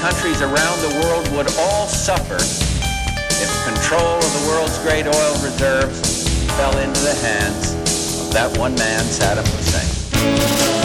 countries around the world would all suffer if control of the world's great oil reserves fell into the hands of that one man, Saddam Hussein.